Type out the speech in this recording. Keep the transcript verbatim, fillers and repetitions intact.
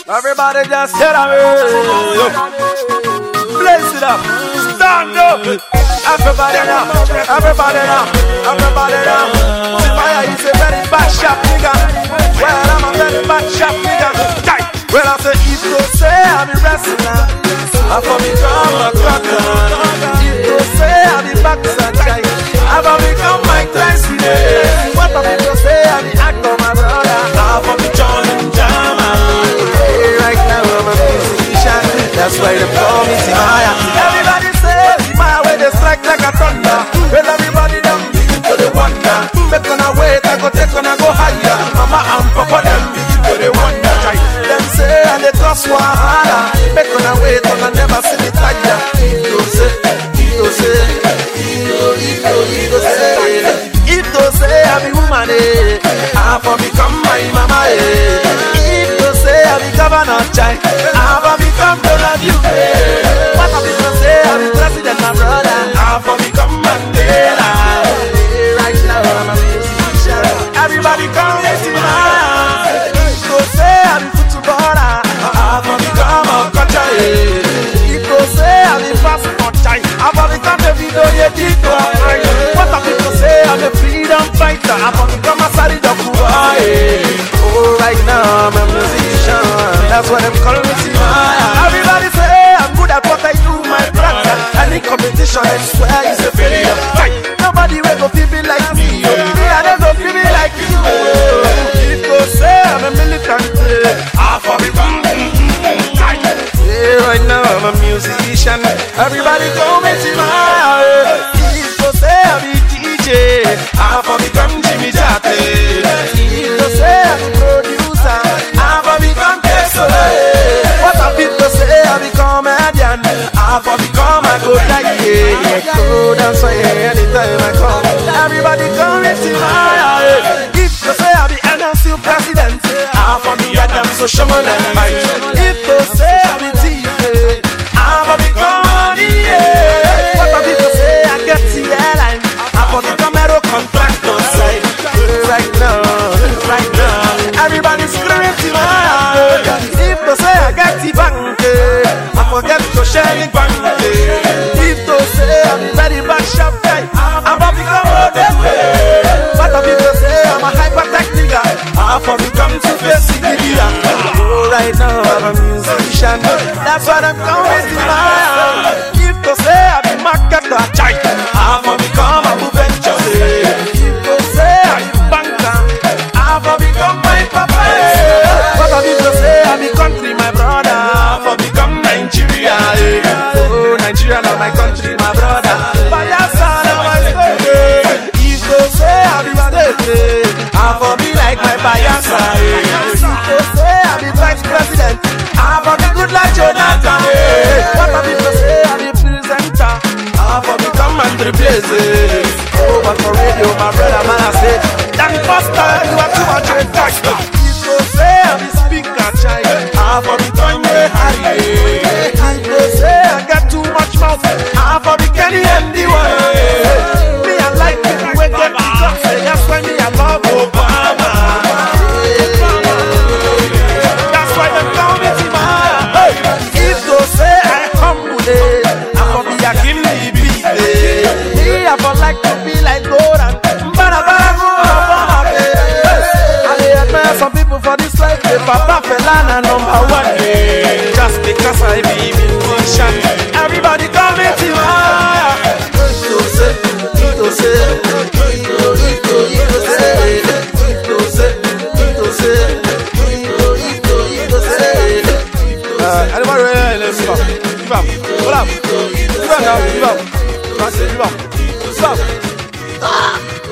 Everybody just get on me. Blaze it up. Stand up. Everybody now. Everybody now. Everybody now. Timaya is a very bad sharp nigga. Well, I'm a very bad sharp nigga. Well, I say if you say I be wrestler, I for me come a cracker. If you say I be boxer, I for me come Mike Tyson. What the people say I be actor, my brother. I for me John and Jama. Hey, right now I'm a musician. That's why they call me Timaya. Everybody say Timaya where they strike like a thunder. Well, everybody them begin to the wonder. Make on a wait, I go take on a go higher. Mama and Papa them begin to the wonder. Them say and they trust Wahala. Make on a wait and I never see the tiger. Ito say, Ito say, Ito, Ito, Ito say. Ito say I be woman eh. I for become my mama eh. Ito say I be governor child. I for become Donald Duke eh. What of people say I be president my brother. I for become Mandela. Right now I'm a musician. Everybody come let's see my. Ito say I be footballer. I for become a coach eh. Ito say I be fast coach. I for become the video editor. What of people say I'm a freedom fighter. I for become a Sari Dokuba eh. Oh right now I'm a musician. That's what I'm calling me Timaya. Everybody say I'm good at what I do, my brother. Any competition I swear is a failure. Nobody will go feel me like me. Me I don't go feel me like you. People say I'm a militant. I for become. Yeah, right now I'm a musician. Everybody go me Timaya. People say I'm a D J. I for become Jimmy Jate. People say I'm a producer. I for become Tesla. What the people say I become a comedian. I for become a good like yeah. Go dance for yeah, anytime I come. Everybody come me Timaya. If you say I be N L C president, I for me Adam so shaman and might. If you say I be T J, I for become money yeah. What the people say I get the airline. I for become aero contractor side. Right now, right now, everybody's screaming Timaya. If you say I get the bank, I forget to share the bank. If you say I'm very bad shop guy, I'm for become all the way. What the people say I'm a hyper-tech nigga. I for become to face the media. Oh, right now I'm a musician. That's what I'm calling Timaya. If you say I'm a marketer, I for become a venture. If you say I'm a banker, I for become my papa. What the people say I'm a country, my brother. I for become Nigeria. Oh, Nigeria not my country, my brother. But that's all of my story. If you say I'm a state, I for be like my Bayasa. If you say I'm a vice president, I for be good like Jonathan. What the people say I'm a presenter, I for become Andre Blaze. Oh, but for radio, my brother man I say, Dan Foster, you are too much a doctor. If you say I'm a speaker, child, I for be Tony Harry. If you say I got too much mouth, I for be Kenny and the one. Me I like people who get the job, say that's why me I love Obama. That's why they call me Timaya. If you say I humble it, I for be a kill me beat it. Me I for like to be like Goran. Bada bada bada bada. I dey admire some people for this life. They Papa Felana number one. Just because I be musician, everybody call me Timaya. Ito say, Ito say, Ito, Ito, Ito say, Ito say, Ito say, Ito, Ito, Ito say. Uh, anybody ready? Let's go. Give up. Hold up. Give up now. Give up. Give up. Give up. Stop.